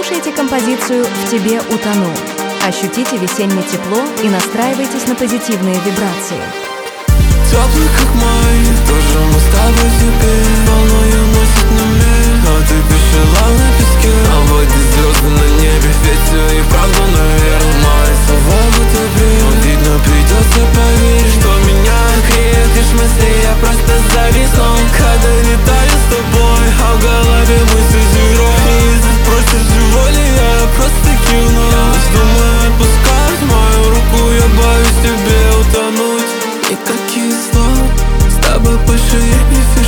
Слушайте композицию «В тебе утону». Ощутите весеннее тепло и настраивайтесь на позитивные вибрации. Теплый как май, тоже мы с тобой теперь. Волною носит на мир, а ты пищала на песке. А в воде звезды на небе, ведь все и правда, наверное. Мои слова будто бред, видно придется поверить, что меня греет лишь мысли, я просто зависну. Когда летаю с тобой, а в голове мысли зеро. И если спросишь, живу ли я просто кивну. Думаю отпускать мою руку, я боюсь тебе утонуть. Никаких слов, с тобой больше я не верю.